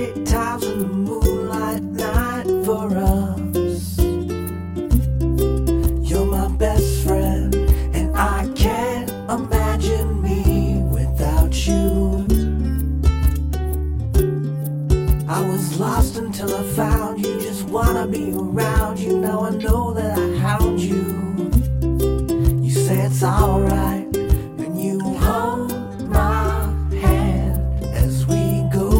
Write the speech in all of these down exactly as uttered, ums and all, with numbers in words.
Great times in the moonlight night for us. You're my best friend, and I can't imagine me without you. I was lost until I found you, just wanna be around you. Now I know that I hound you. You say it's alright when you hold my hand as we go.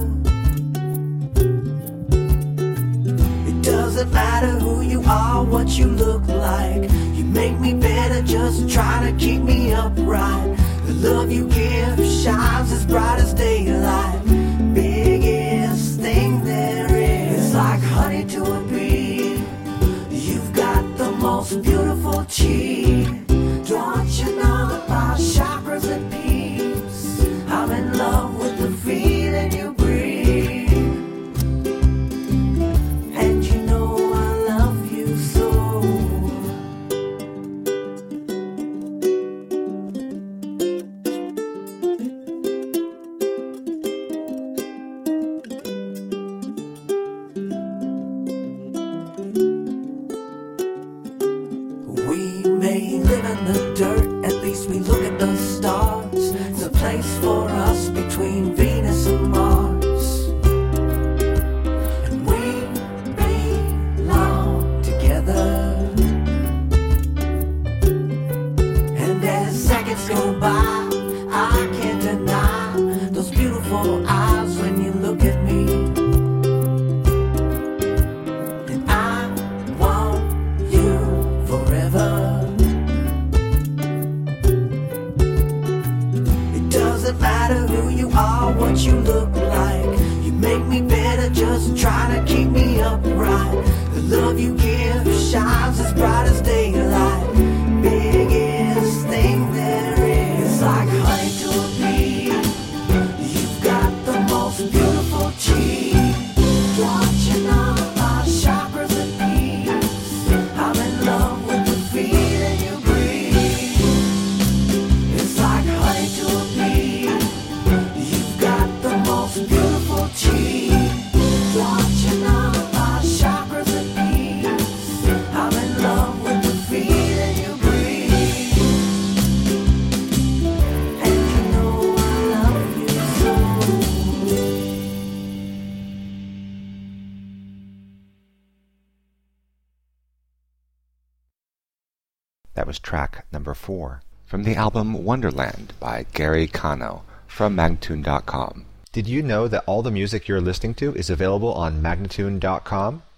It doesn't matter who you are, what you look like. You make me better, just try to keep me upright. The love you give shines as bright as daylight. Biggest thing there is, it's like honey to a bee. You've got the most beautiful cheek. Don't you know that my chakras at peace? I'm in love with the feeling you breathe. And you know I love you so. We may live in the dirt, at least we look at the stars. It's a place for us between Venus and Mars. And we belong together. And as seconds go by, I can't deny those beautiful eyes when you look at me. And I want you forever. It doesn't matter who you are, what you look like. You make me better, just try to keep me upright. The love you give shines as bright as daylight. Biggest thing there is, it's like honey to a bee. You've got the most beautiful cheek. Don't you know my chakras at peace? I'm in love with the feeling you breathe. It's like honey to a bee. You've got the most beautiful cheek. Don't you know my chakras at peace? I'm in love with the feeling you breathe. And you know I love you so. That was track number four from the album Wonderland by Gary Kano from Magnatune dot com. Did you know that all the music you're listening to is available on Magnatune dot com?